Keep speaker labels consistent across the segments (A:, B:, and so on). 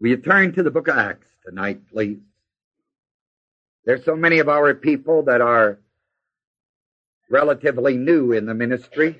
A: Will you turn to the book of Acts tonight, please? There's so many of our people that are relatively new in the ministry,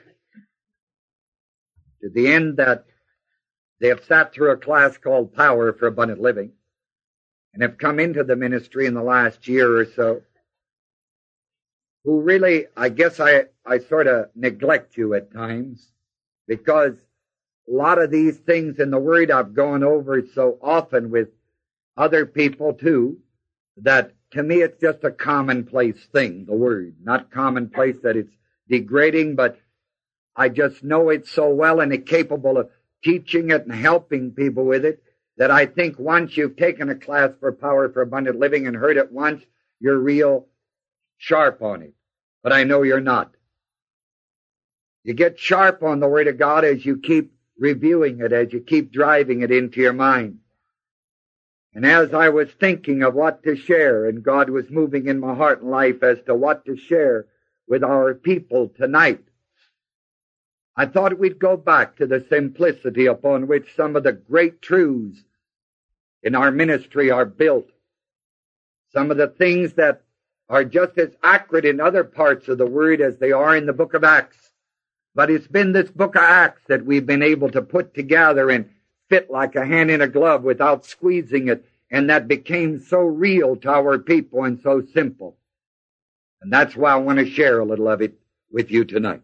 A: to the end that they have sat through a class called Power for Abundant Living and have come into the ministry in the last year or so, who really, I guess I sort of neglect you at times, because a lot of these things in the Word I've gone over so often with other people too, that to me it's just a commonplace thing, the Word. Not commonplace that it's degrading, but I just know it so well and it's capable of teaching it and helping people with it, that I think once you've taken a class for Power for Abundant Living and heard it once, you're real sharp on it. But I know you're not. You get sharp on the Word of God as you keep reviewing it, as you keep driving it into your mind. And as I was thinking of what to share, and God was moving in my heart and life as to what to share with our people tonight, I thought we'd go back to the simplicity upon which some of the great truths in our ministry are built. Some of the things that are just as accurate in other parts of the Word as they are in the book of Acts. But it's been this book of Acts that we've been able to put together and fit like a hand in a glove without squeezing it, and that became so real to our people and so simple. And that's why I want to share a little of it with you tonight.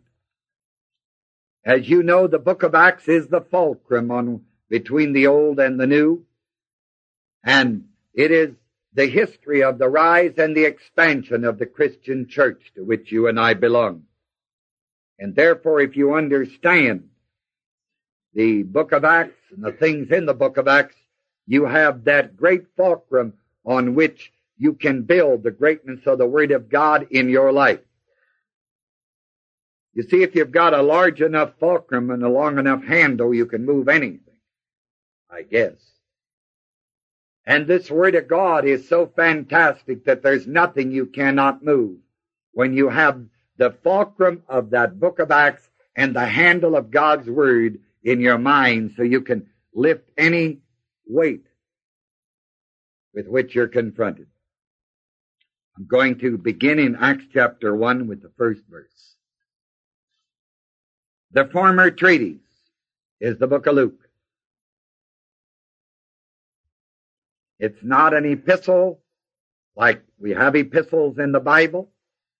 A: As you know, the book of Acts is the fulcrum between the old and the new, and it is the history of the rise and the expansion of the Christian church to which you and I belong. And therefore, if you understand the book of Acts and the things in the book of Acts, you have that great fulcrum on which you can build the greatness of the Word of God in your life. You see, if you've got a large enough fulcrum and a long enough handle, you can move anything, I guess. And this Word of God is so fantastic that there's nothing you cannot move when you have the fulcrum of that book of Acts and the handle of God's Word in your mind, so you can lift any weight with which you're confronted. I'm going to begin in Acts chapter 1 with the first verse. The former treatise is the book of Luke. It's not an epistle like we have epistles in the Bible.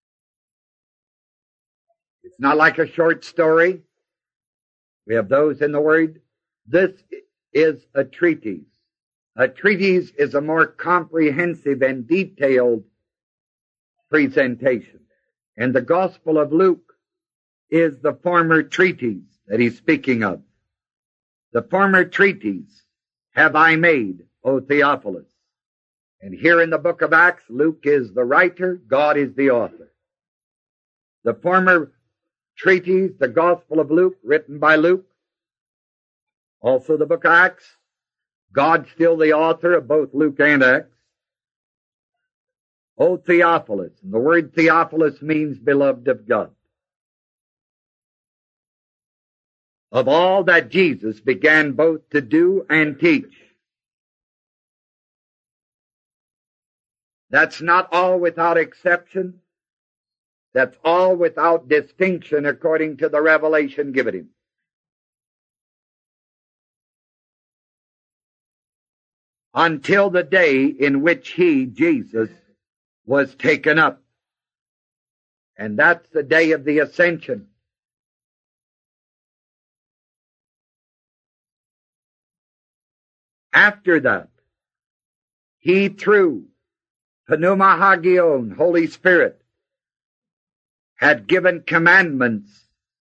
A: It's not like a short story. We have those in the Word. This is a treatise. A treatise is a more comprehensive and detailed presentation. And the Gospel of Luke is the former treatise that he's speaking of. The former treatise have I made, O Theophilus. And here in the book of Acts, Luke is the writer, God is the author. The former treatise, the Gospel of Luke, written by Luke. Also the book of Acts, God still the author of both Luke and Acts. O Theophilus, and the word Theophilus means beloved of God. Of all that Jesus began both to do and teach. That's not all without exception. That's all without distinction according to the revelation given him. Until the day in which he, Jesus, was taken up. And that's the day of the ascension. After that, he through Pneuma Hagion, Holy Spirit, had given commandments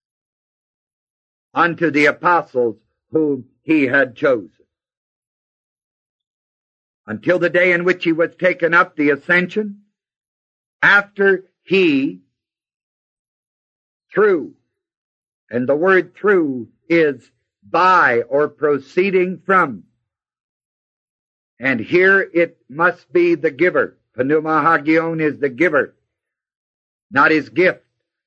A: unto the apostles whom he had chosen. Until the day in which he was taken up, the ascension, after he, through, and the word through is by or proceeding from. And here it must be the giver. Pneuma Hagion is the giver, not his gift,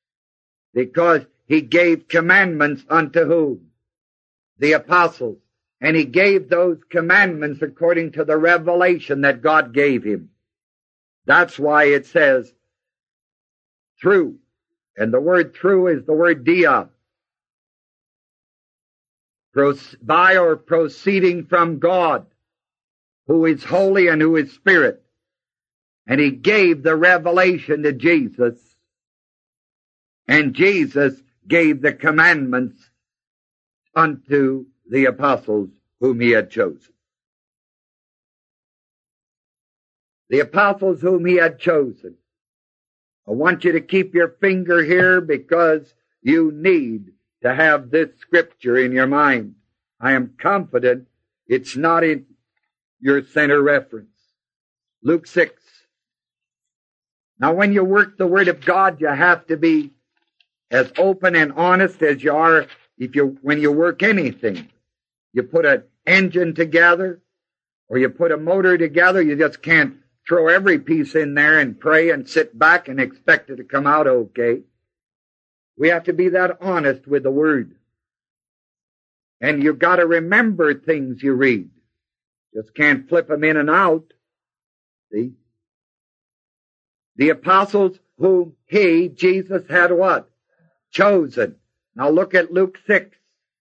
A: because he gave commandments unto whom? The apostles. And he gave those commandments according to the revelation that God gave him. That's why it says through. And the word through is the word dia. By or proceeding from God, who is holy and who is spirit. And he gave the revelation to Jesus. And Jesus gave the commandments unto the apostles whom he had chosen. The apostles whom he had chosen. I want you to keep your finger here because you need to have this scripture in your mind. I am confident it's not in your center reference. Luke 6. Now when you work the Word of God, you have to be as open and honest as you are when you work anything. You put an engine together or you put a motor together, you just can't throw every piece in there and pray and sit back and expect it to come out okay. We have to be that honest with the Word. And you've got to remember things you read. Just can't flip them in and out. See? The apostles whom Jesus, had what? Chosen. Now look at Luke 6,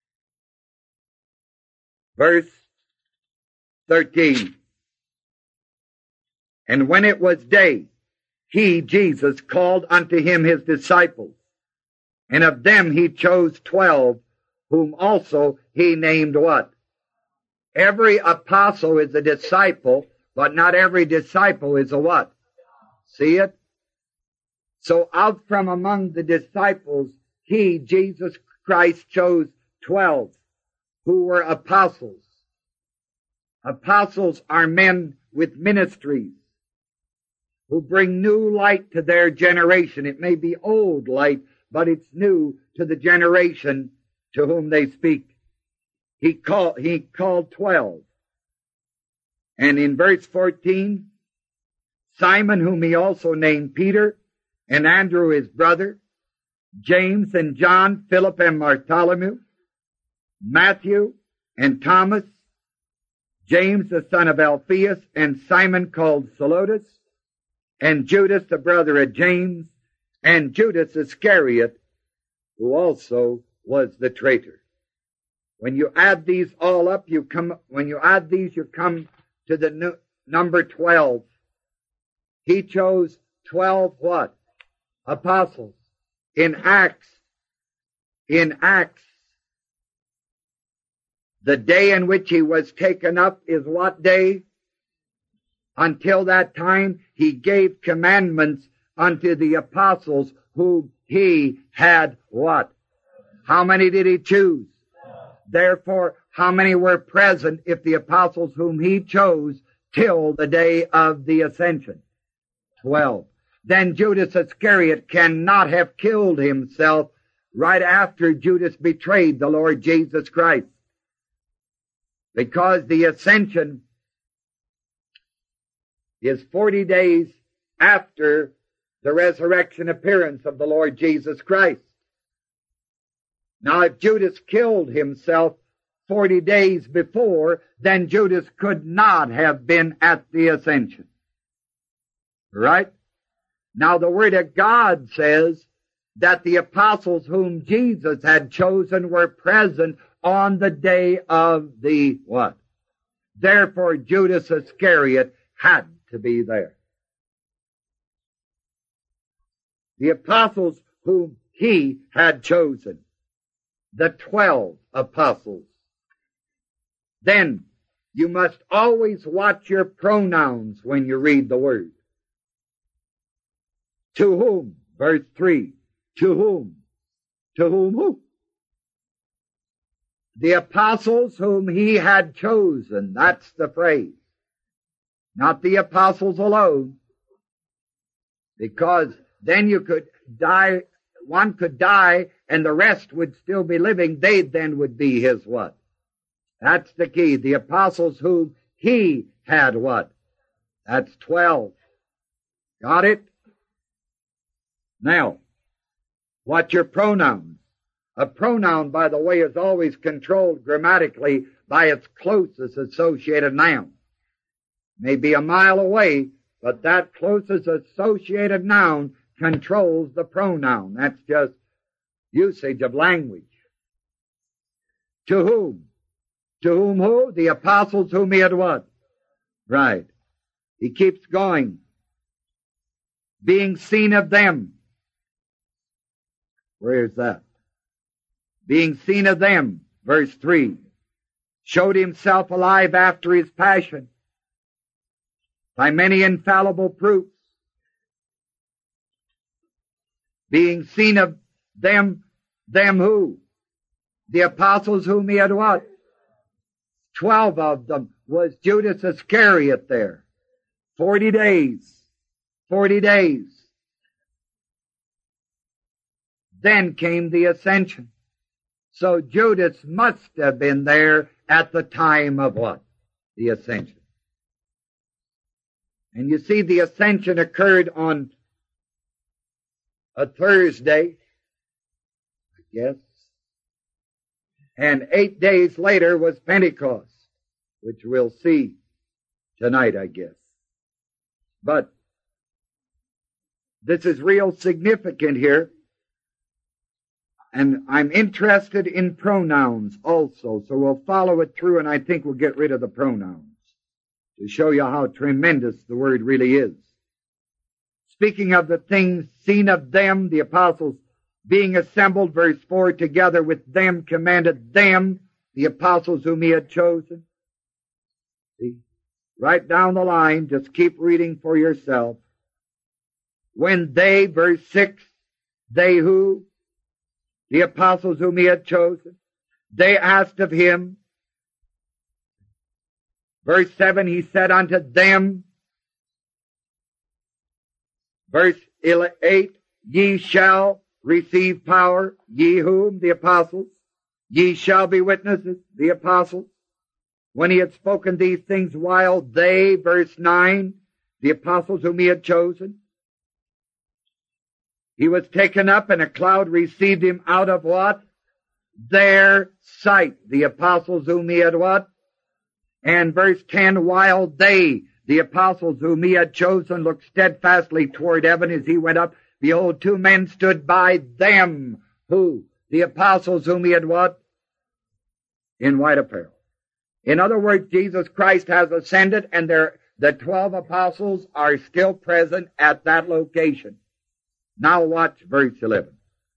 A: verse 13. And when it was day, Jesus, called unto him his disciples, and of them he chose 12, whom also he named what? Every apostle is a disciple, but not every disciple is a what? See it? So out from among the disciples, Jesus Christ, chose 12 who were apostles. Apostles are men with ministries who bring new light to their generation. It may be old light, but it's new to the generation to whom they speak. He called 12. And in verse 14, Simon, whom he also named Peter, and Andrew his brother, James and John, Philip and Bartholomew, Matthew and Thomas, James the son of Alphaeus, and Simon called Zelotes, and Judas the brother of James, and Judas Iscariot, who also was the traitor. When you add these all up, you come to the number 12. He chose 12 what? Apostles. In Acts, the day in which he was taken up is what day? Until that time, he gave commandments unto the apostles whom he had what? How many did he choose? Therefore, how many were present if the apostles whom he chose till the day of the ascension? 12. Then Judas Iscariot cannot have killed himself right after Judas betrayed the Lord Jesus Christ. Because the ascension is 40 days after the resurrection appearance of the Lord Jesus Christ. Now, if Judas killed himself 40 days before, then Judas could not have been at the ascension. Right? Now, the Word of God says that the apostles whom Jesus had chosen were present on the day of the what? Therefore, Judas Iscariot had to be there. The apostles whom he had chosen. The 12 apostles. Then you must always watch your pronouns when you read the Word. To whom? Verse 3. To whom? To whom who? The apostles whom he had chosen. That's the phrase. Not the apostles alone. Because then you could die, one could die and the rest would still be living. They then would be his what? That's the key. The apostles whom he had what? That's 12. Got it? Now, what's your pronouns? A pronoun, by the way, is always controlled grammatically by its closest associated noun. May be a mile away, but that closest associated noun controls the pronoun. That's just usage of language. To whom? To whom who? The apostles whom he had what? Right. He keeps going. Being seen of them. Where is that? Being seen of them, verse 3. Showed himself alive after his passion by many infallible proofs. Being seen of them who? The apostles whom he had what? 12 of them. Was Judas Iscariot there? 40 days. 40 days. Then came the ascension. So Judas must have been there at the time of what? The ascension. And you see, the ascension occurred on a Thursday, I guess. And 8 days later was Pentecost, which we'll see tonight, I guess. But this is real significant here. And I'm interested in pronouns also, so we'll follow it through, and I think we'll get rid of the pronouns to show you how tremendous the word really is. Speaking of the things seen of them, the apostles being assembled, verse 4, together with them, commanded them, the apostles whom he had chosen. See, right down the line, just keep reading for yourself. When they, verse 6, they who? The apostles whom he had chosen. They asked of him. Verse 7, he said unto them. Verse 8, ye shall receive power, ye whom? The apostles. Ye shall be witnesses, the apostles. When he had spoken these things while they, verse 9, the apostles whom he had chosen. He was taken up, and a cloud received him out of what? Their sight. The apostles whom he had what? And verse 10, while they, the apostles whom he had chosen, looked steadfastly toward heaven as he went up, behold, 2 men stood by them. Who? The apostles whom he had what? In white apparel. In other words, Jesus Christ has ascended, and the 12 apostles are still present at that location. Now watch verse 11.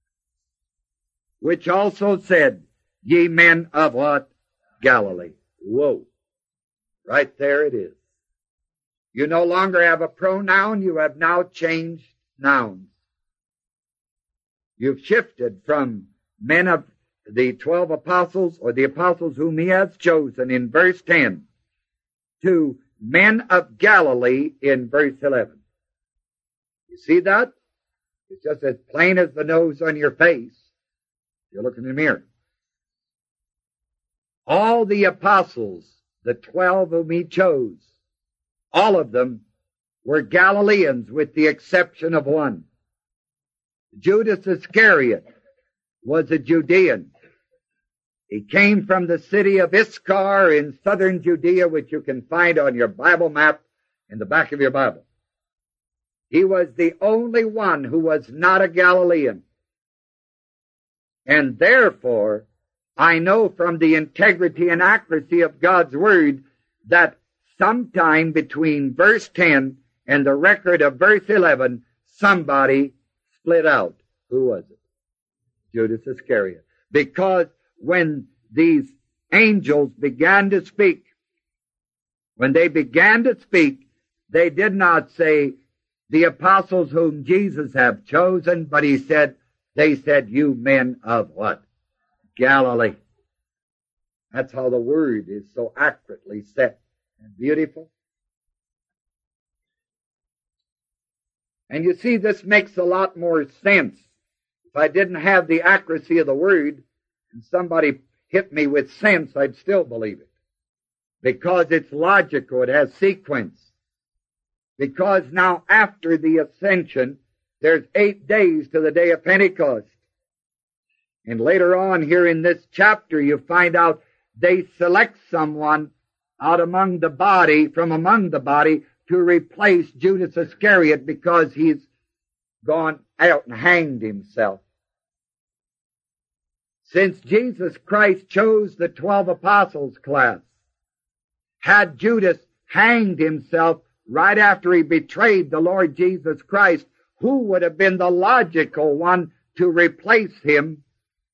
A: Which also said, ye men of what? Galilee. Whoa. Right there it is. You no longer have a pronoun, you have now changed nouns. You've shifted from men of the 12 apostles, or the apostles whom he has chosen in verse 10, to men of Galilee in verse 11. You see that? It's just as plain as the nose on your face. You're looking in the mirror. All the apostles, the 12 whom he chose, all of them were Galileans with the exception of one. Judas Iscariot was a Judean. He came from the city of Iscar in southern Judea, which you can find on your Bible map in the back of your Bible. He was the only one who was not a Galilean. And therefore, I know from the integrity and accuracy of God's Word that sometime between verse 10 and the record of verse 11, somebody split out. Who was it? Judas Iscariot. Because when these angels began to speak, when they began to speak, they did not say, the apostles whom Jesus have chosen, but they said, you men of what? Galilee. That's how the word is so accurately set and beautiful. And you see, this makes a lot more sense. If I didn't have the accuracy of the word, and somebody hit me with sense, I'd still believe it. Because it's logical, it has sequence. Because now after the ascension, there's 8 days to the day of Pentecost. And later on here in this chapter, you find out they select someone out among the body, from among the body, to replace Judas Iscariot because he's gone out and hanged himself. Since Jesus Christ chose the 12 apostles class, had Judas hanged himself right after he betrayed the Lord Jesus Christ, who would have been the logical one to replace him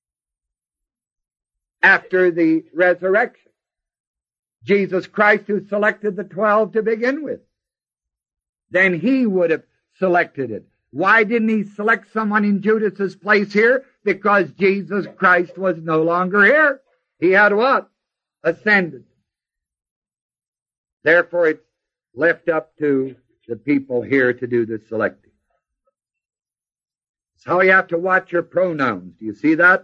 A: after the resurrection? Jesus Christ, who selected the 12 to begin with. Then he would have selected it. Why didn't he select someone in Judas's place here? Because Jesus Christ was no longer here. He had what? Ascended. Therefore, it's left up to the people here to do the selecting. It's how you have to watch your pronouns. Do you see that?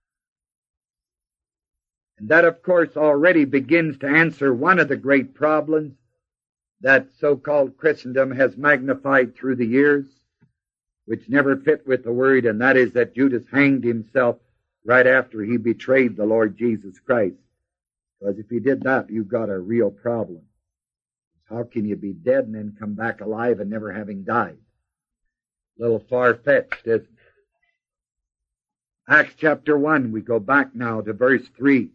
A: And that, of course, already begins to answer one of the great problems that so-called Christendom has magnified through the years, which never fit with the word, and that is that Judas hanged himself right after he betrayed the Lord Jesus Christ. Because if he did that, you've got a real problem. How can you be dead and then come back alive and never having died? A little far-fetched, isn't it? Acts chapter 1, we go back now to verse 3.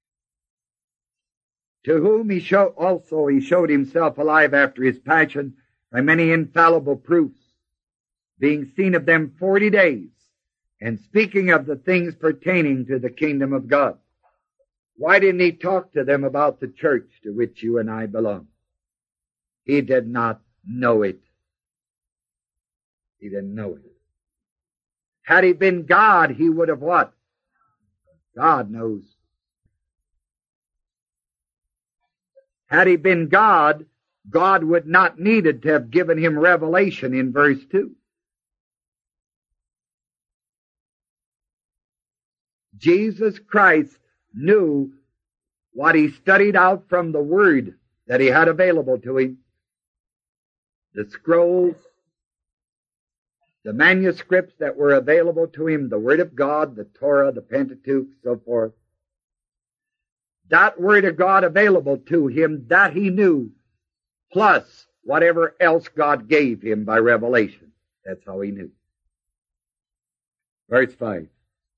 A: To whom he showed himself alive after his passion by many infallible proofs, being seen of them 40 days, and speaking of the things pertaining to the kingdom of God. Why didn't he talk to them about the church to which you and I belong? He did not know it. He didn't know it. Had he been God, he would have what? God knows. Had he been God, God would not needed to have given him revelation in verse 2. Jesus Christ knew what he studied out from the Word that he had available to him. The scrolls, the manuscripts that were available to him, the Word of God, the Torah, the Pentateuch, so forth. That Word of God available to him, that he knew, plus whatever else God gave him by revelation. That's how he knew. Verse 5.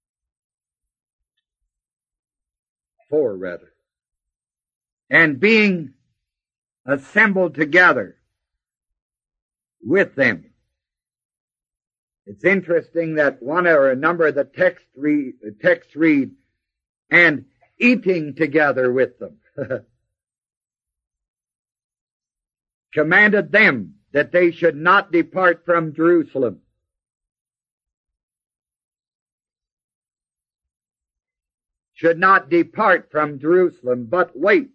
A: 4 rather. And being assembled together with them. It's interesting that one or a number of the texts read, and eating together with them. Commanded them that they should not depart from Jerusalem. Should not depart from Jerusalem, but wait.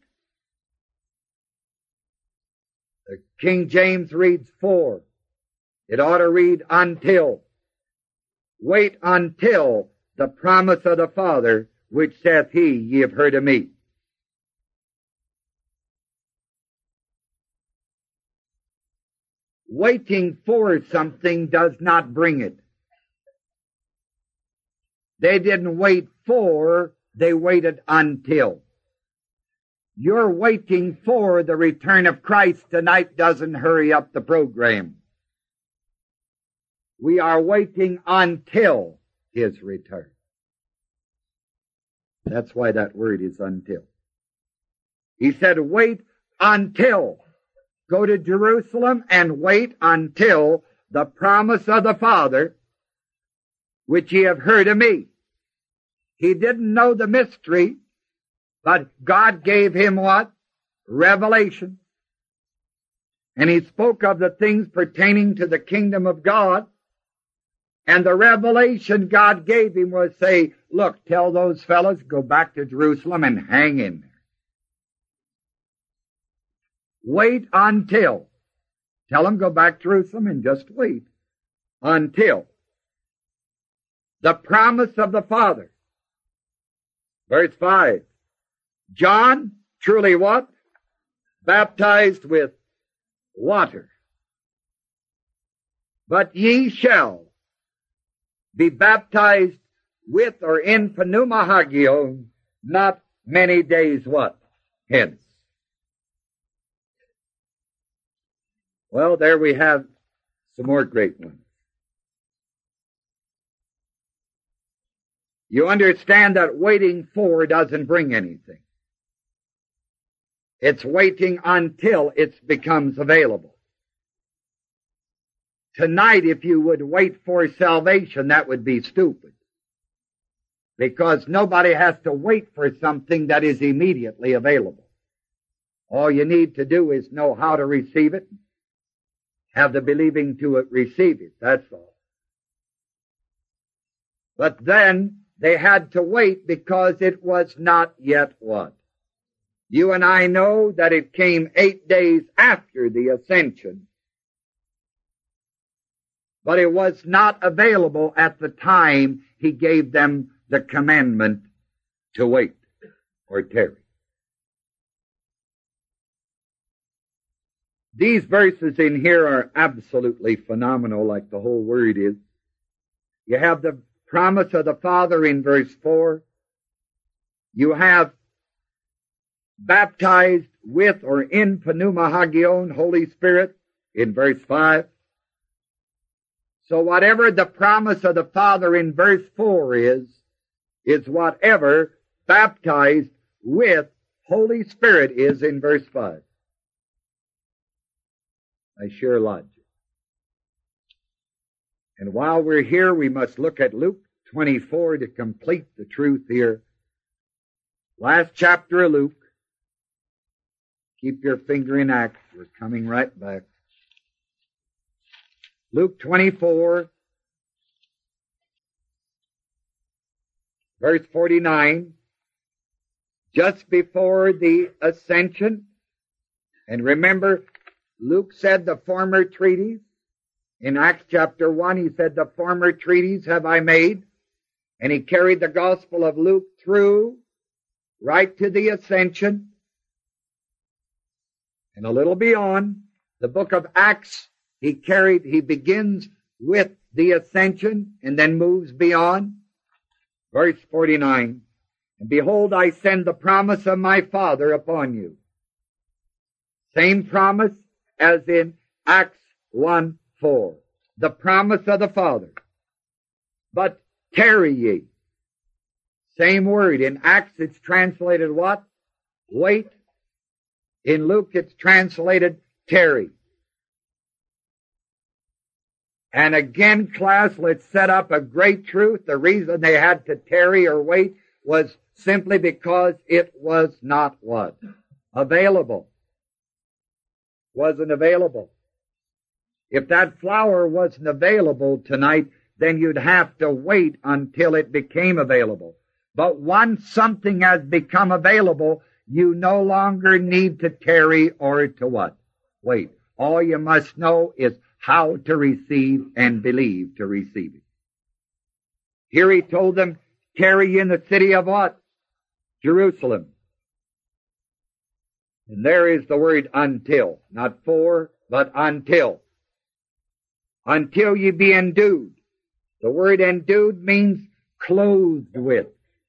A: The King James reads 4. It ought to read until. Wait until the promise of the Father, which saith he, ye have heard of me. Waiting for something does not bring it. They didn't wait for, they waited until. You're waiting for the return of Christ tonight doesn't hurry up the program. We are waiting until his return. That's why that word is until. He said, wait until. Go to Jerusalem and wait until the promise of the Father, which ye have heard of me. He didn't know the mystery, but God gave him what? Revelation. And he spoke of the things pertaining to the kingdom of God. And the revelation God gave him was say, look, tell those fellows, go back to Jerusalem and hang in there. Wait until. Tell them go back to Jerusalem and just wait until the promise of the Father. Verse 5. John, truly what? Baptized with water. But ye shall be baptized with or in pneuma hagion, not many days what? Hence. Well, there we have some more great ones. You understand that waiting for doesn't bring anything. It's waiting until it becomes available. Tonight, if you would wait for salvation, that would be stupid. Because nobody has to wait for something that is immediately available. All you need to do is know how to receive it, have the believing to receive it, that's all. But then they had to wait because it was not yet what? You and I know that it came 8 days after the ascension, but it was not available at the time he gave them the commandment to wait or tarry. These verses in here are absolutely phenomenal, like the whole word is. You have the promise of the Father in verse 4. You have baptized with or in pneuma hagion, Holy Spirit, in verse 5. So whatever the promise of the Father in verse 4 is whatever baptized with Holy Spirit is in verse 5. By sheer logic. And while we're here, we must look at Luke 24 to complete the truth here. Last chapter of Luke. Keep your finger in Acts. We're coming right back. Luke 24, verse 49, just before the ascension. And remember, Luke said the former treaties. In Acts chapter 1, he said, the former treaties have I made. And he carried the gospel of Luke through, right to the ascension. And a little beyond, the book of Acts, he begins with the ascension and then moves beyond. Verse 49, and behold, I send the promise of my Father upon you. Same promise as in Acts 1:4. The promise of the Father. But tarry ye. Same word. In Acts it's translated what? Wait. In Luke it's translated tarry. And again, class, let's set up a great truth. The reason they had to tarry or wait was simply because it was not what? Available. Wasn't available. If that flour wasn't available tonight, then you'd have to wait until it became available. But once something has become available, you no longer need to tarry or to what? Wait. All you must know is how to receive and believe to receive it. Here he told them, tarry in the city of what? Jerusalem. And there is the word until. Not for, but until. Until you be endued. The word endued means clothed with.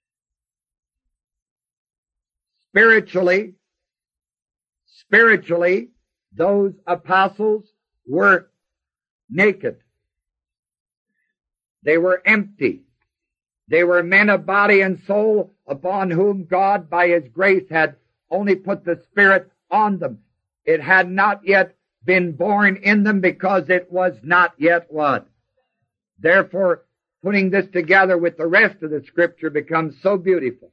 A: Spiritually, those apostles were naked. They were empty. They were men of body and soul upon whom God by His grace had only put the Spirit on them. It had not yet been born in them because it was not yet what? Therefore, putting this together with the rest of the Scripture becomes so beautiful.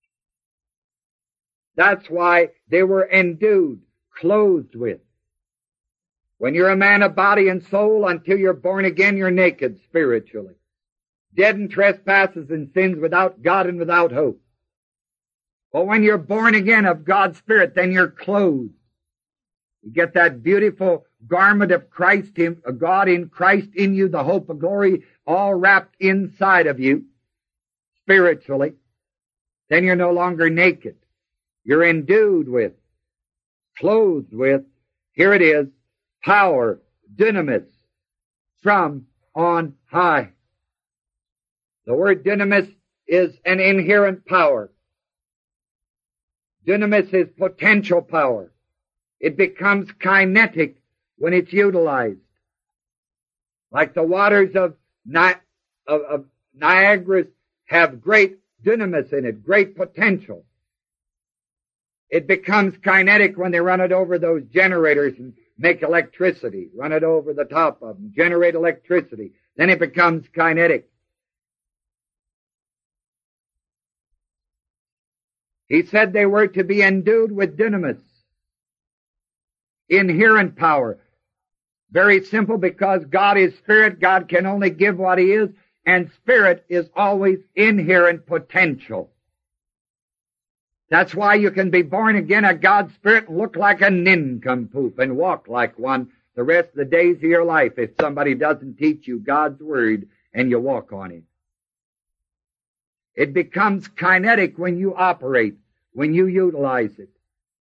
A: That's why they were endued, clothed with. When you're a man of body and soul, until you're born again, you're naked spiritually. Dead in trespasses and sins, without God and without hope. But when you're born again of God's Spirit, then you're clothed. You get that beautiful garment of Christ, God in Christ in you, the hope of glory, all wrapped inside of you, spiritually. Then you're no longer naked. You're endued with, clothed with, here it is, power, dynamis, from on high. The word dynamis is an inherent power. Dunamis is potential power. It becomes kinetic when it's utilized. Like the waters of Niagara have great dunamis in it, great potential. It becomes kinetic when they run it over those generators and make electricity, run it over the top of them, generate electricity. Then it becomes kinetic. He said they were to be endued with dunamis, inherent power. Very simple, because God is spirit. God can only give what he is, and spirit is always inherent potential. That's why you can be born again of God's spirit and look like a nincompoop and walk like one the rest of the days of your life if somebody doesn't teach you God's word and you walk on it. It becomes kinetic when you operate, when you utilize it.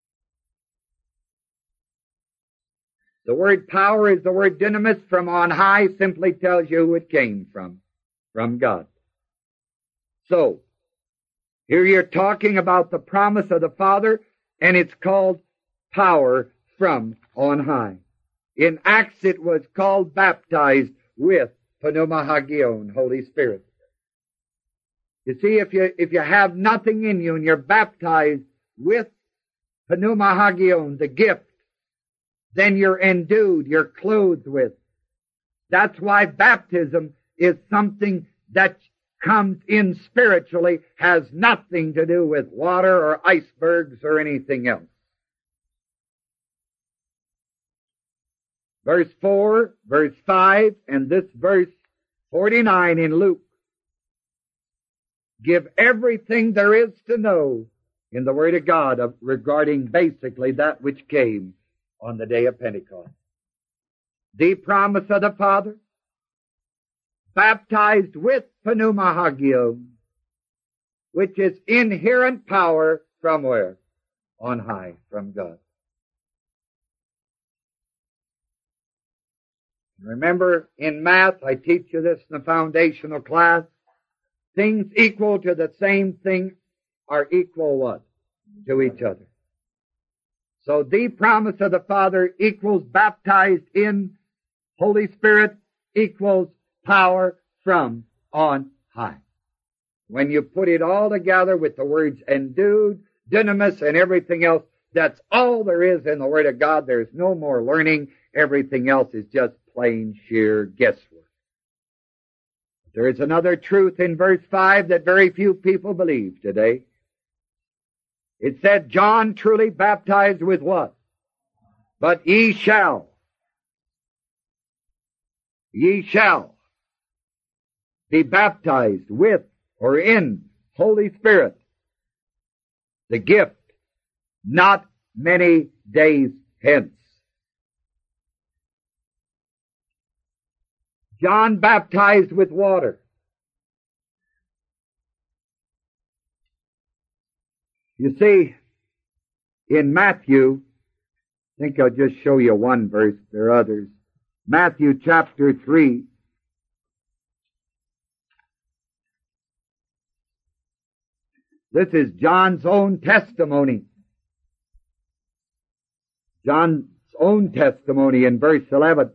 A: The word power is the word dunamis from on high, simply tells you who it came from God. So, here you're talking about the promise of the Father, and it's called power from on high. In Acts it was called baptized with pneuma hagion, Holy Spirit. You see, if you have nothing in you and you're baptized with pneuma hagion, the gift, then you're endued, you're clothed with. That's why baptism is something that comes in spiritually, has nothing to do with water or icebergs or anything else. Verse 4, verse 5, and this verse 49 in Luke give everything there is to know in the Word of God regarding basically that which came on the day of Pentecost. The promise of the Father, baptized with pneuma hagion, which is inherent power from where? On high, from God. Remember, in math, I teach you this in the foundational class, things equal to the same thing are equal what? To each other. So the promise of the Father equals baptized in Holy Spirit equals power from on high. When you put it all together with the words endued, dunamis, and everything else, that's all there is in the Word of God. There's no more learning. Everything else is just plain, sheer guesswork. There is another truth in verse 5 that very few people believe today. It said, John truly baptized with what? But ye shall be baptized with or in Holy Spirit, the gift, not many days hence. John baptized with water. You see, in Matthew, I think I'll just show you one verse, there are others. Matthew chapter 3. This is John's own testimony. John's own testimony in verse 11.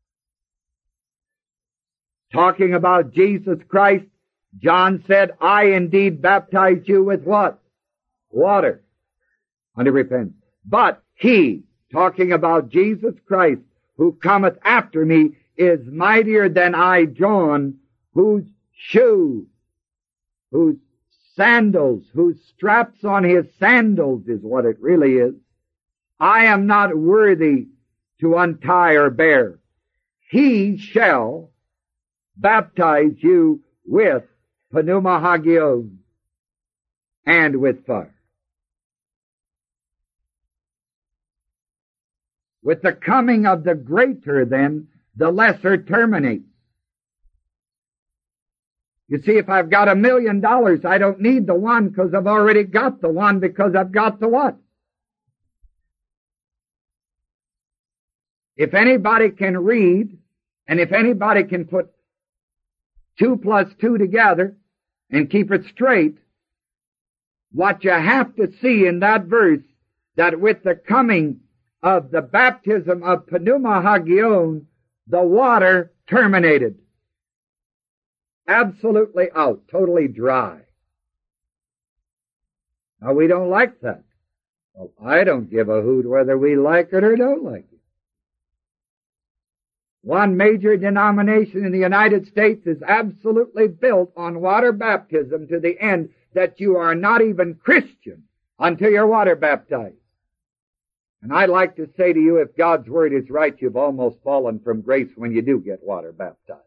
A: Talking about Jesus Christ, John said, I indeed baptize you with what? Water unto repentance. But he, talking about Jesus Christ, who cometh after me, is mightier than I, John, whose shoe, whose sandals, whose straps on his sandals is what it really is, I am not worthy to untie or bear. He shall baptize you with pneuma hagion and with fire. With the coming of the greater, then, the lesser terminates. You see, if I've got $1 million, I don't need the one because I've already got the one because I've got the what? If anybody can read, and if anybody can put 2 plus 2 together and keep it straight, what you have to see in that verse, that with the coming of the baptism of Pneuma Hagion, the water terminated. Absolutely out, totally dry. Now we don't like that. Well, I don't give a hoot whether we like it or don't like it. One major denomination in the United States is absolutely built on water baptism to the end that you are not even Christian until you're water baptized. And I'd like to say to you, if God's word is right, you've almost fallen from grace when you do get water baptized.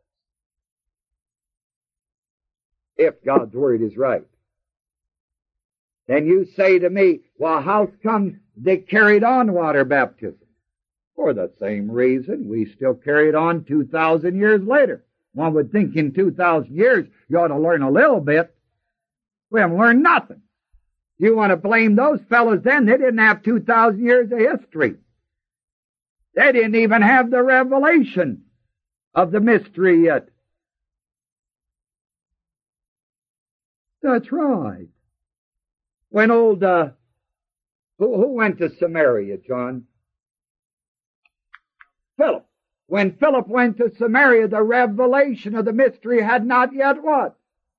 A: If God's word is right. Then you say to me, well, how come they carried on water baptism? For the same reason we still carry it on 2,000 years later. One would think in 2,000 years you ought to learn a little bit. We haven't learned nothing. You want to blame those fellows then? They didn't have 2,000 years of history. They didn't even have the revelation of the mystery yet. That's right. When old, who went to Samaria, John? Philip. When Philip went to Samaria, the revelation of the mystery had not yet what?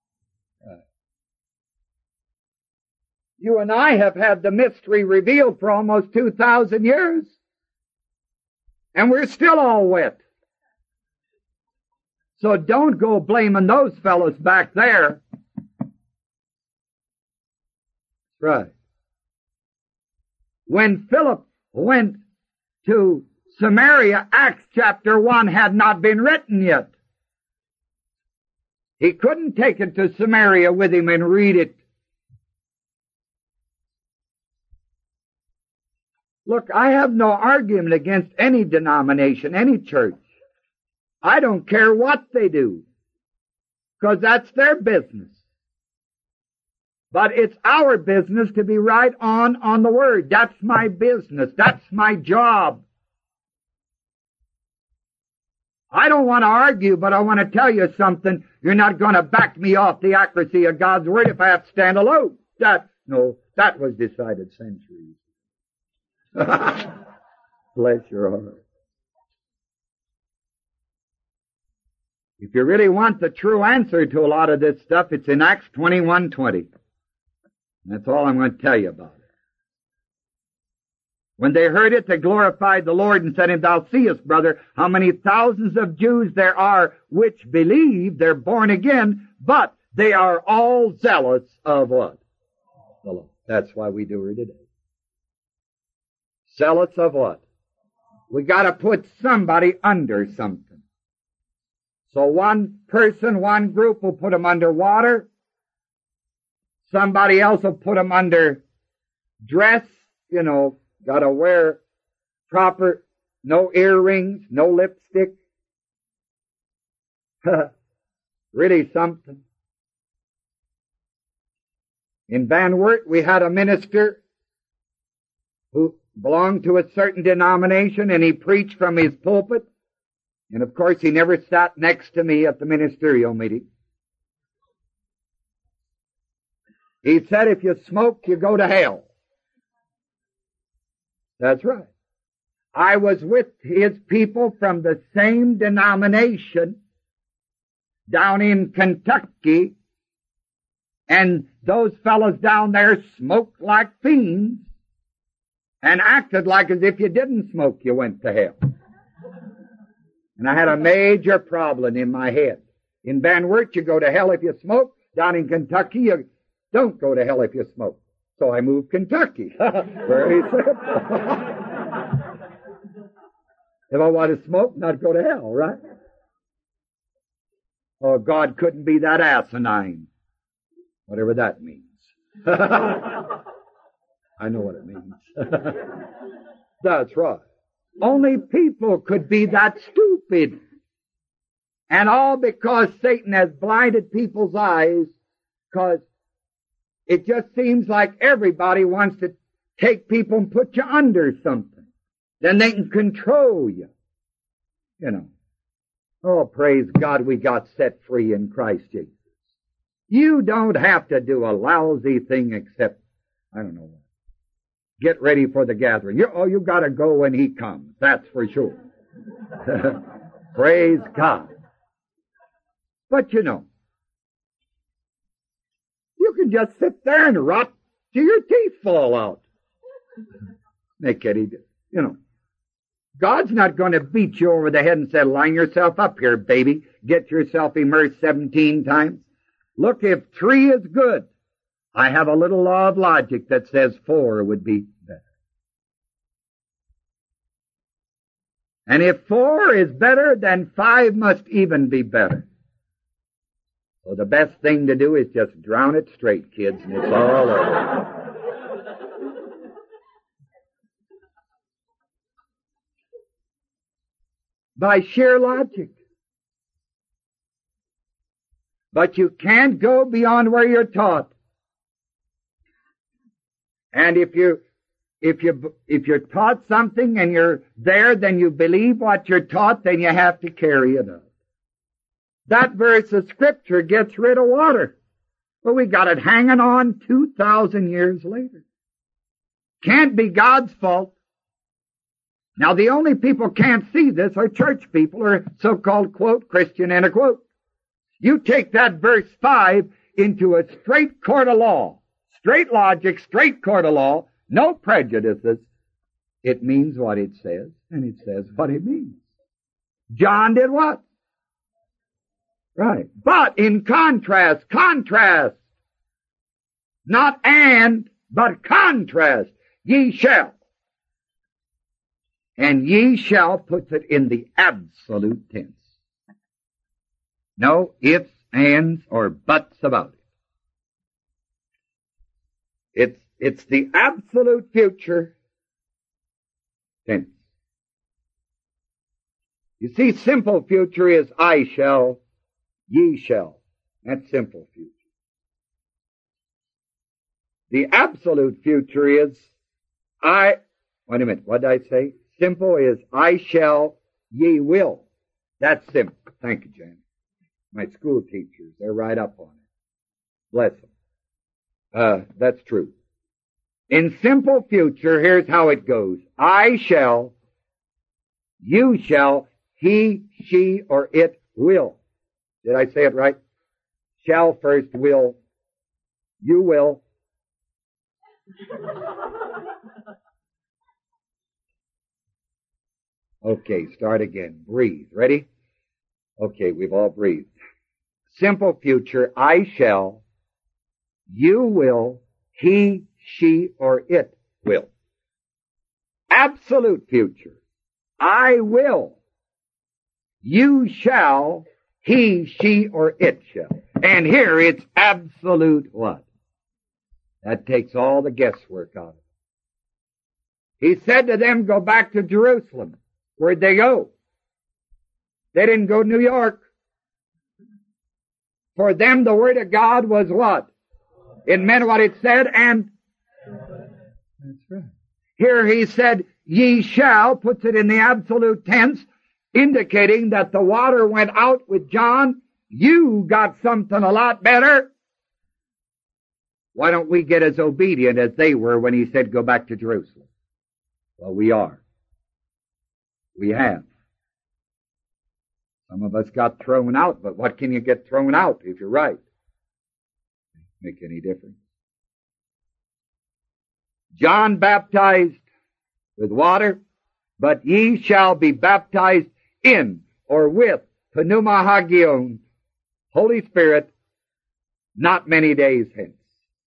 A: You and I have had the mystery revealed for almost 2,000 years. And we're still all wet. So don't go blaming those fellows back there. Right. When Philip went to Samaria, Acts chapter 1 had not been written yet. He couldn't take it to Samaria with him and read it. Look, I have no argument against any denomination, any church. I don't care what they do, because that's their business. But it's our business to be right on the Word. That's my business. That's my job. I don't want to argue, but I want to tell you something. You're not going to back me off the accuracy of God's Word if I have to stand alone. That was decided centuries. Bless your heart. If you really want the true answer to a lot of this stuff, it's in Acts 21:20. That's all I'm going to tell you about it. When they heard it, they glorified the Lord and said, "And thou seest, brother, how many thousands of Jews there are which believe, they're born again, but they are all zealous of what? The law." That's why we do her today. Zealous of what? We got to put somebody under something. So one person, one group will put them under water. Somebody else will put them under dress, got to wear proper, no earrings, no lipstick. Really something. In Van Wert, we had a minister who belonged to a certain denomination, and he preached from his pulpit. And of course, he never sat next to me at the ministerial meeting. He said, if you smoke, you go to hell. That's right. I was with his people from the same denomination down in Kentucky, and those fellows down there smoked like fiends and acted like as if you didn't smoke, you went to hell. And I had a major problem in my head. In Van Wert, you go to hell if you smoke. Down in Kentucky, you don't go to hell if you smoke. So I moved Kentucky. Very simple. If I want to smoke, not go to hell, right? Oh, God couldn't be that asinine. Whatever that means. I know what it means. That's right. Only people could be that stupid. And all because Satan has blinded people's eyes, because it just seems like everybody wants to take people and put you under something. Then they can control you. Oh, praise God, we got set free in Christ Jesus. You don't have to do a lousy thing except, I don't know what. Get ready for the gathering. You gotta go when he comes. That's for sure. Praise God. But you know, you can just sit there and rot till your teeth fall out. Make any difference. You know, God's not going to beat you over the head and say, line yourself up here, baby. Get yourself immersed 17 times. Look, if 3 is good, I have a little law of logic that says 4 would be better. And if 4 is better, then 5 must even be better. So the best thing to do is just drown it straight, kids, and it's all over. By sheer logic. But you can't go beyond where you're taught. And if you're taught something and you're there, then you believe what you're taught, then you have to carry it out. That verse of Scripture gets rid of water. But we got it hanging on 2,000 years later. Can't be God's fault. Now, the only people can't see this are church people or so-called, quote, Christian, end of quote. You take that verse 5 into a straight court of law, straight logic, straight court of law, no prejudices. It means what it says, and it says what it means. John did what? Right. But in contrast, not and, but contrast, ye shall. And ye shall puts it in the absolute tense. No ifs, ands, or buts about it. It's the absolute future tense. You see, simple future is I shall, ye shall. That's simple future. The absolute future is wait a minute, what did I say? Simple is I shall, ye will. That's simple. Thank you, Jan. My school teachers, they're right up on it. Bless them. That's true. In simple future, here's how it goes. I shall, you shall, he, she, or it will. Did I say it right? Shall first, will. You will. Okay, start again. Breathe. Ready? Okay, we've all breathed. Simple future, I shall, you will, he, she, or it will. Absolute future, I will, you shall, he, she, or it shall. And here it's absolute what? That takes all the guesswork out of it. He said to them, go back to Jerusalem. Where'd they go? They didn't go to New York. For them, the Word of God was what? It meant what it said, and that's right. Here he said, ye shall, puts it in the absolute tense, indicating that the water went out with John. You got something a lot better. Why don't we get as obedient as they were when he said, go back to Jerusalem? Well, we are. We have. Some of us got thrown out, but what can you get thrown out if you're right? Make any difference? John baptized with water, but ye shall be baptized in or with pneuma hagion, Holy Spirit, not many days hence.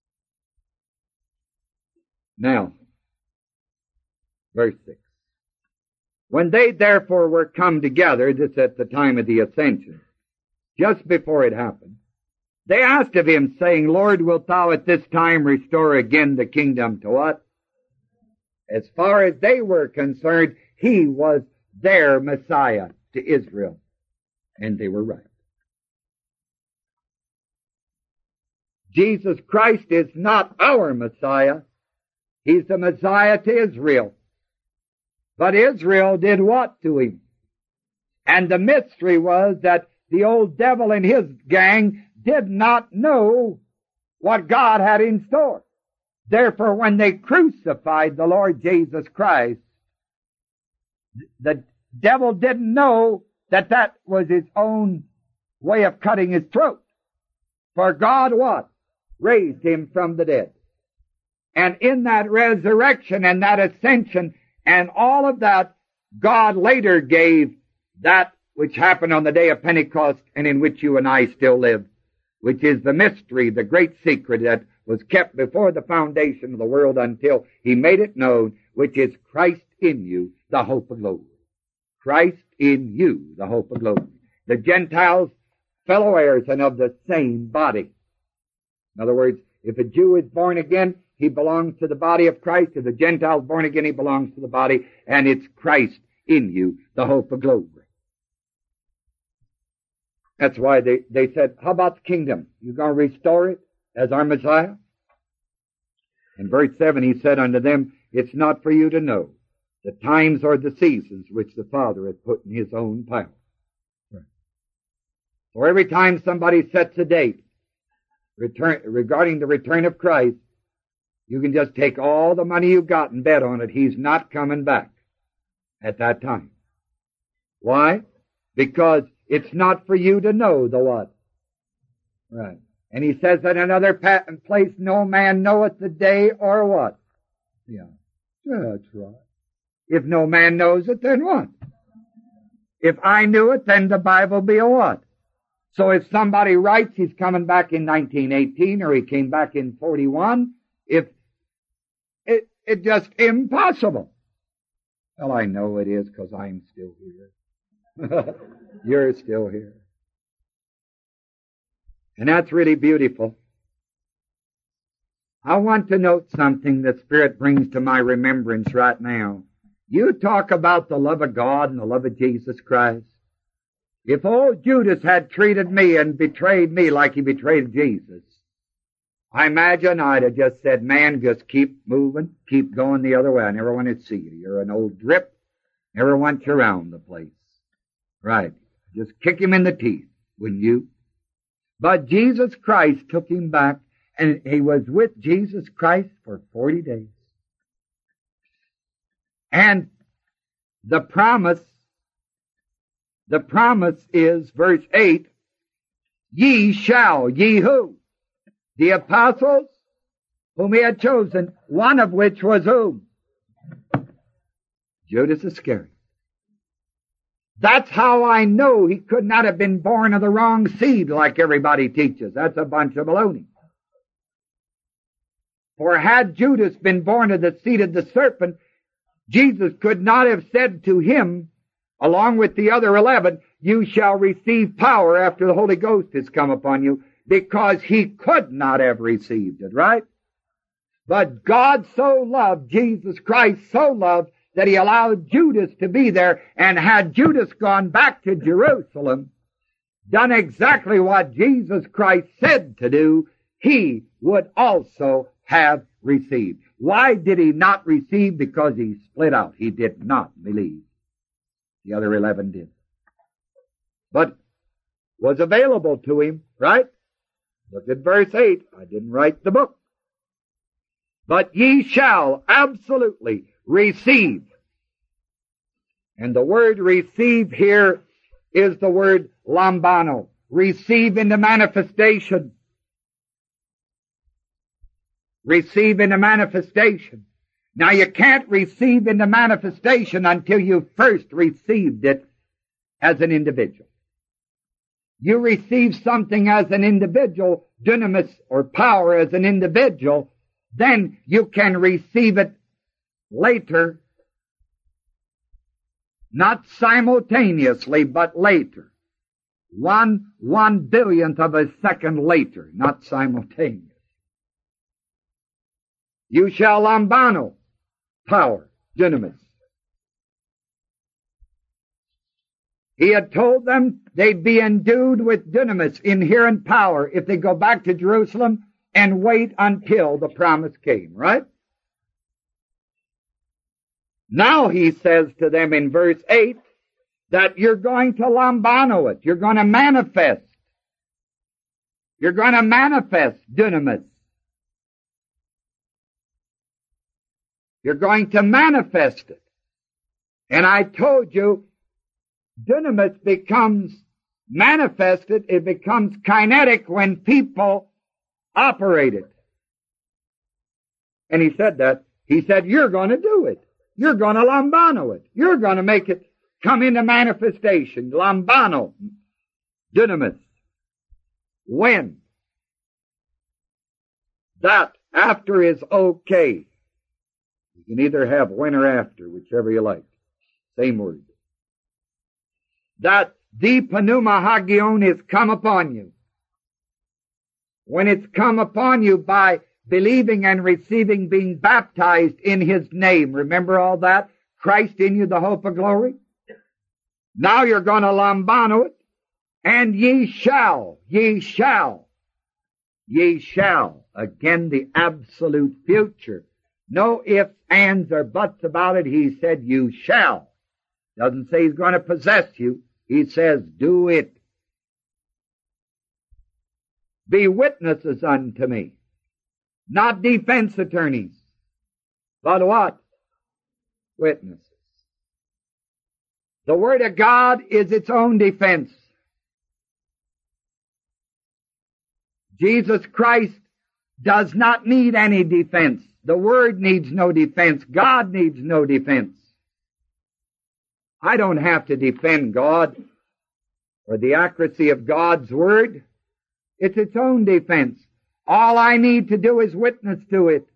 A: Now, verse 6. When they therefore were come together, this at the time of the ascension, just before it happened, they asked of him, saying, Lord, wilt thou at this time restore again the kingdom to what? As far as they were concerned, he was their Messiah to Israel. And they were right. Jesus Christ is not our Messiah. He's the Messiah to Israel. But Israel did what to him? And the mystery was that the old devil and his gang, did not know what God had in store. Therefore, when they crucified the Lord Jesus Christ, the devil didn't know that that was his own way of cutting his throat. For God what? Raised him from the dead. And in that resurrection and that ascension and all of that, God later gave that which happened on the day of Pentecost and in which you and I still live, which is the mystery, the great secret that was kept before the foundation of the world until he made it known, which is Christ in you, the hope of glory. Christ in you, the hope of glory. The Gentiles, fellow heirs and of the same body. In other words, if a Jew is born again, he belongs to the body of Christ. If the Gentile is born again, he belongs to the body, and it's Christ in you, the hope of glory. That's why they said, how about the kingdom? You going to restore it as our Messiah? In verse 7, he said unto them, it's not for you to know the times or the seasons which the Father hath put in his own power. Right. So every time somebody sets a date regarding the return of Christ, you can just take all the money you've got and bet on it. He's not coming back at that time. Why? Because it's not for you to know the what? Right. And he says that in another place, no man knoweth the day or what? Yeah. That's right. If no man knows it, then what? If I knew it, then the Bible be a what? So if somebody writes he's coming back in 1918 or he came back in 41, it's just impossible. Well, I know it is because I'm still here. You're still here. And that's really beautiful. I want to note something that Spirit brings to my remembrance right now. You talk about the love of God and the love of Jesus Christ. If old Judas had treated me and betrayed me like he betrayed Jesus, I imagine I'd have just said, man, just keep moving, keep going the other way. I never want to see you. You're an old drip. Never want you around the place. Right. Just kick him in the teeth, wouldn't you? But Jesus Christ took him back, and he was with Jesus Christ for 40 days. And the promise is, verse 8, ye shall, ye who? The apostles whom he had chosen, one of which was whom? Judas Iscariot. That's how I know he could not have been born of the wrong seed like everybody teaches. That's a bunch of baloney. For had Judas been born of the seed of the serpent, Jesus could not have said to him, along with the other 11, you shall receive power after the Holy Ghost has come upon you, because he could not have received it, right? But God so loved, Jesus Christ so loved, that he allowed Judas to be there, and had Judas gone back to Jerusalem, done exactly what Jesus Christ said to do, he would also have received. Why did he not receive? Because he split out. He did not believe. The other 11 did. But was available to him, right? Look at verse 8. I didn't write the book. But ye shall absolutely receive. And the word receive here is the word lambano. Receive into manifestation. Receive into manifestation. Now you can't receive into manifestation until you first received it as an individual. You receive something as an individual, dunamis or power as an individual, then you can receive it later, not simultaneously, but later. 1/1 of a second later, not simultaneous. You shall lambano, power, dunamis. He had told them they'd be endued with dunamis, inherent power, if they go back to Jerusalem and wait until the promise came, right? Now he says to them in verse 8 that you're going to lambano it. You're going to manifest You're going to manifest dunamis. You're going to manifest it. And I told you, dunamis becomes manifested, it becomes kinetic when people operate it. And he said that. He said, you're going to do it. You're going to lambano it. You're going to make it come into manifestation. Lambano. Dunamis. When? That after is okay. You can either have when or after, whichever you like. Same word. That the pneuma hagion is come upon you. When it's come upon you by believing and receiving, being baptized in His name. Remember all that? Christ in you, the hope of glory. Now you're going to lambano it. And ye shall. Again, the absolute future. No ifs, ands, or buts about it. He said, you shall. Doesn't say He's going to possess you. He says, do it. Be witnesses unto me. Not defense attorneys. But what? Witnesses. The Word of God is its own defense. Jesus Christ does not need any defense. The Word needs no defense. God needs no defense. I don't have to defend God or the accuracy of God's Word. It's its own defense. All I need to do is witness to it.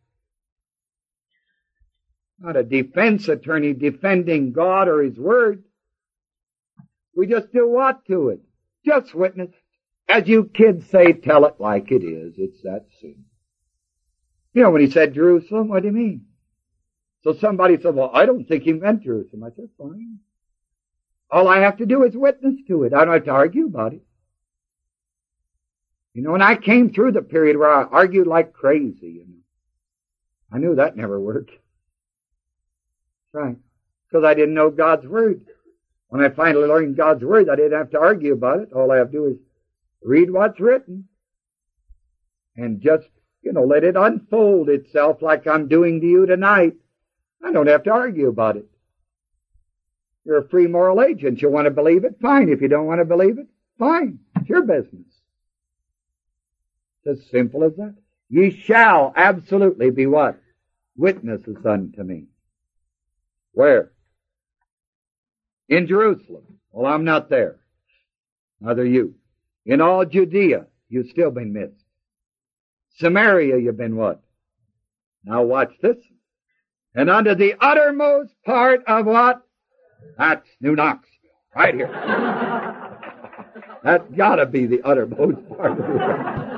A: Not a defense attorney defending God or His Word. We just do what to it? Just witness. As you kids say, tell it like it is. It's that simple. You know, when He said Jerusalem, what do you mean? So somebody said, well, I don't think He meant Jerusalem. I said, fine. All I have to do is witness to it. I don't have to argue about it. You know, when I came through the period where I argued like crazy, I knew that never worked. Right. Because I didn't know God's Word. When I finally learned God's Word, I didn't have to argue about it. All I have to do is read what's written and just, let it unfold itself like I'm doing to you tonight. I don't have to argue about it. You're a free moral agent. You want to believe it? Fine. If you don't want to believe it, fine. It's your business. It's as simple as that. Ye shall absolutely be what? Witnesses unto me. Where? In Jerusalem. Well, I'm not there. Neither you. In all Judea, you've still been missed. Samaria, you've been what? Now watch this. And unto the uttermost part of what? That's New Knoxville. Right here. That's gotta be the uttermost part of it.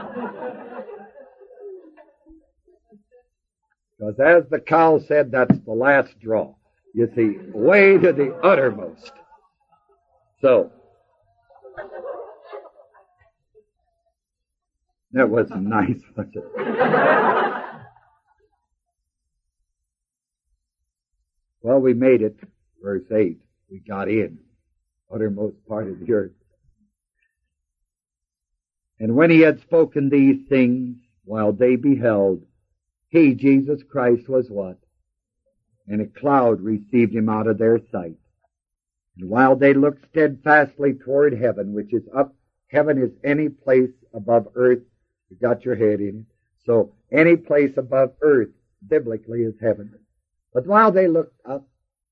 A: Because as the cow said, that's the last draw. You see, way to the uttermost. So, that wasn't nice, was it? Well, we made it. Verse 8. We got in. Uttermost part of the earth. And when He had spoken these things, while they beheld, He, Jesus Christ, was what? And a cloud received Him out of their sight. And while they looked steadfastly toward heaven, which is up, heaven is any place above earth. You got your head in it. So any place above earth, biblically, is heaven. But while they looked up,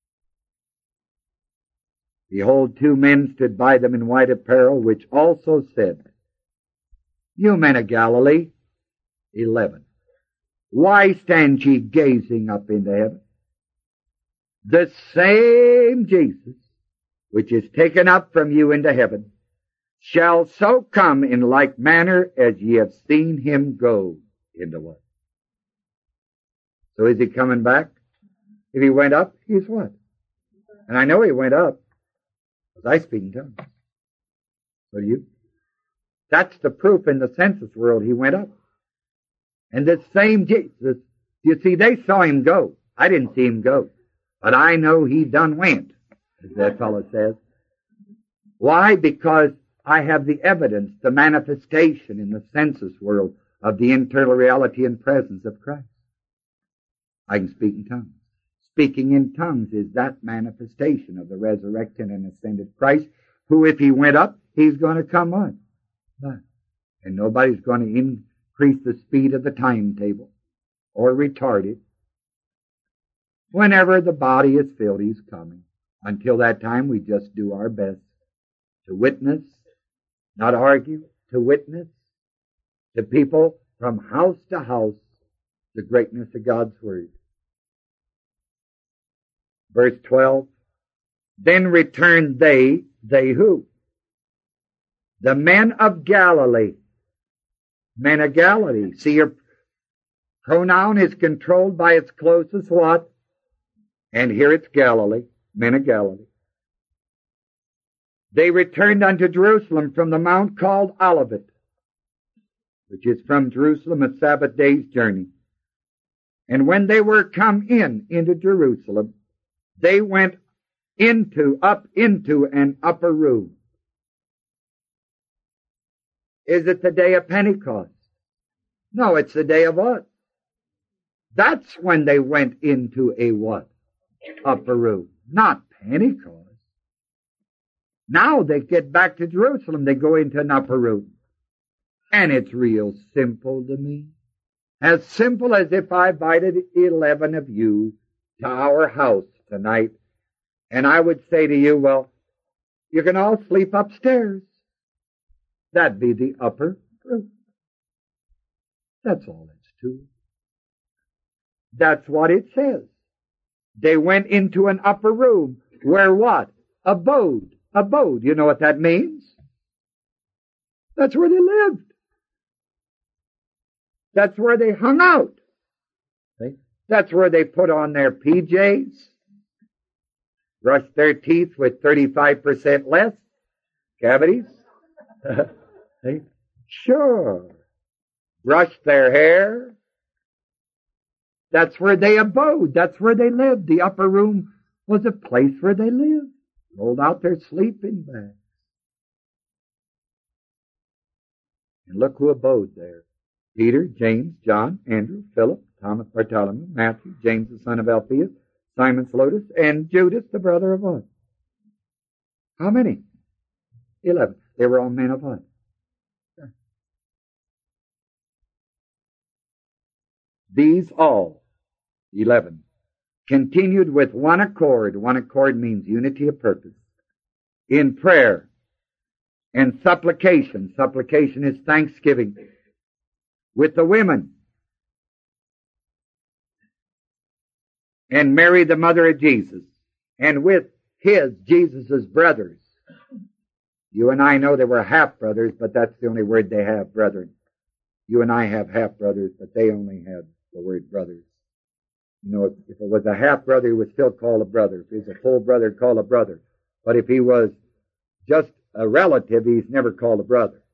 A: behold, two men stood by them in white apparel, which also said, You men of Galilee, 11. Why stand ye gazing up into heaven? The same Jesus, which is taken up from you into heaven, shall so come in like manner as ye have seen Him go into what? So is He coming back? If He went up, He's what? And I know He went up, because I speak in tongues. So you? That's the proof in the census world He went up. And this same Jesus, you see, they saw Him go. I didn't see Him go. But I know He done went, as that fellow says. Why? Because I have the evidence, the manifestation in the sensus world of the internal reality and presence of Christ. I can speak in tongues. Speaking in tongues is that manifestation of the resurrected and ascended Christ, who if he went up, he's going to come on. But, and nobody's going to increase the speed of the timetable or retard it. Whenever the body is filled, he's coming. Until that time, we just do our best to witness, not argue, to witness to people from house to house the greatness of God's Word. Verse 12, then returned they who? The men of Galilee. Men of Galilee. See, your pronoun is controlled by its closest what? And here it's Galilee. Men of Galilee. They returned unto Jerusalem from the mount called Olivet, which is from Jerusalem a Sabbath day's journey. And when they were come into Jerusalem, they went up into an upper room. Is it the day of Pentecost? No, it's the day of what? That's when they went into a what? Upper room. Not Pentecost. Now they get back to Jerusalem, they go into an upper room. And it's real simple to me. As simple as if I invited 11 of you to our house tonight, and I would say to you, well, you can all sleep upstairs. That'd be the upper room. That's all it's to it. That's what it says. They went into an upper room where what? Abode. Abode. You know what that means? That's where they lived. That's where they hung out. See? That's where they put on their PJs, brushed their teeth with 35% less cavities. See? Sure. Brushed their hair. That's where they abode. That's where they lived. The upper room was a place where they lived. Rolled out their sleeping bags. And look who abode there. Peter, James, John, Andrew, Philip, Thomas, Bartholomew, Matthew, James the son of Alphaeus, Simon Zelotes, and Judas the brother of what? How many? 11. They were all men of what? These all, 11, continued with one accord. One accord means unity of purpose. In prayer and supplication. Supplication is thanksgiving. With the women. And Mary, the mother of Jesus. And with Jesus' brothers. You and I know they were half-brothers, but that's the only word they have, brethren. You and I have half-brothers, but they only have the word brothers. You know, if it was a half-brother, he was still called a brother. If he was a full brother, called a brother. But if he was just a relative, he's never called a brother.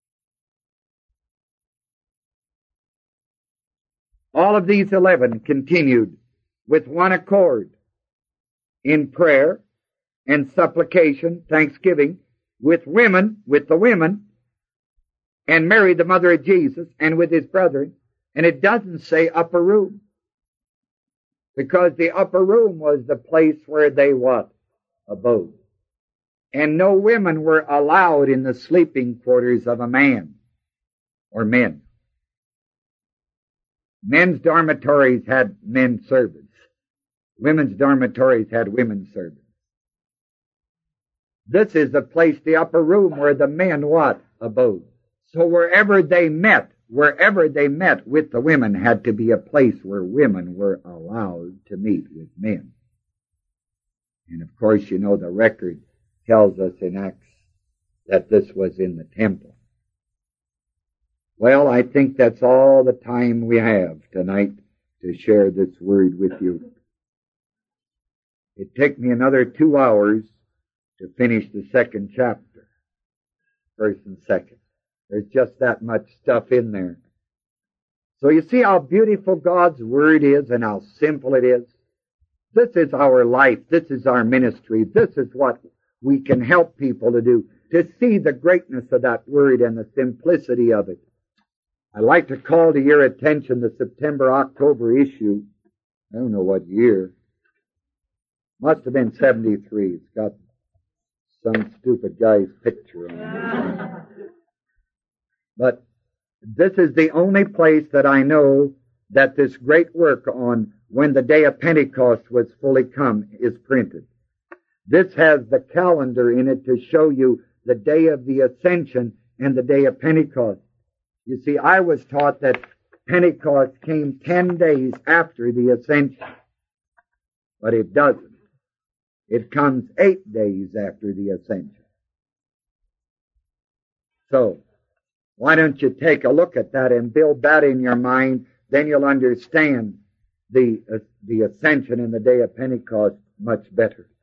A: All of these 11 continued with one accord in prayer and supplication, thanksgiving, with the women, and Mary, the mother of Jesus, and with his brethren. And it doesn't say upper room. Because the upper room was the place where they what? Abode. And no women were allowed in the sleeping quarters of a man or men. Men's dormitories had men servants. Women's dormitories had women's servants. This is the place, the upper room, where the men what? Abode. So wherever they met with the women had to be a place where women were allowed to meet with men. And of course, you know, the record tells us in Acts that this was in the temple. Well, I think that's all the time we have tonight to share this word with you. It took me another 2 hours to finish the second chapter, first and second. There's just that much stuff in there. So you see how beautiful God's Word is and how simple it is. This is our life. This is our ministry. This is what we can help people to do. to see the greatness of that word and the simplicity of it. I'd like to call to your attention the September-October issue. I don't know what year. Must have been 73. It's got some stupid guy's picture on it. But this is the only place that I know that this great work on when the day of Pentecost was fully come is printed. This has the calendar in it to show you the day of the Ascension and the day of Pentecost. You see, I was taught that Pentecost came 10 days after the Ascension, but it doesn't. It comes 8 days after the Ascension. So, why don't you take a look at that and build that in your mind? Then you'll understand the Ascension and the day of Pentecost much better.